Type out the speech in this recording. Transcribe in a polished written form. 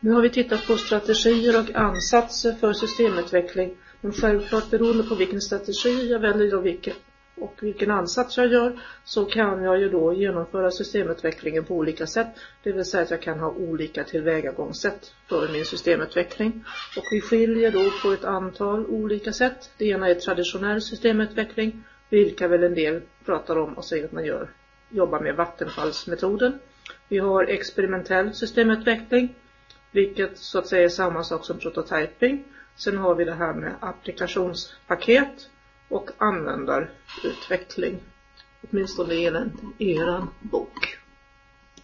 Nu har vi tittat på strategier och ansatser för systemutveckling. Men självklart beroende på vilken strategi jag väljer och vilken ansats jag gör, så kan jag ju då genomföra systemutvecklingen på olika sätt. Det vill säga att jag kan ha olika tillvägagångssätt för min systemutveckling. Och vi skiljer då på ett antal olika sätt. Det ena är traditionell systemutveckling, vilka väl en del pratar om och säger att man jobbar med vattenfallsmetoden. Vi har experimentell systemutveckling, vilket så att säga är samma sak som prototyping. Sen har vi det här med applikationspaket och användarutveckling. Åtminstone enligt eran bok.